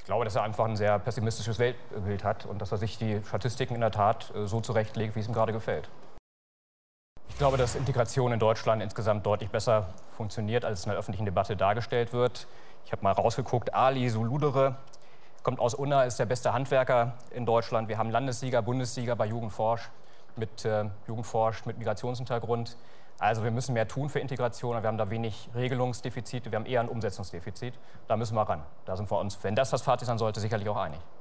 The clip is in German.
glaube, dass er einfach ein sehr pessimistisches Weltbild hat und dass er sich die Statistiken in der Tat so zurechtlegt, wie es ihm gerade gefällt. Ich glaube, dass Integration in Deutschland insgesamt deutlich besser funktioniert, als es in der öffentlichen Debatte dargestellt wird. Ich habe mal rausgeguckt, Ali Suludere kommt aus Unna, ist der beste Handwerker in Deutschland. Wir haben Landessieger, Bundessieger bei Jugendforsch mit Migrationshintergrund. Also wir müssen mehr tun für Integration, aber wir haben da wenig Regelungsdefizite, wir haben eher ein Umsetzungsdefizit. Da müssen wir ran. Da sind wir uns, wenn das Fazit sein sollte, sicherlich auch einig.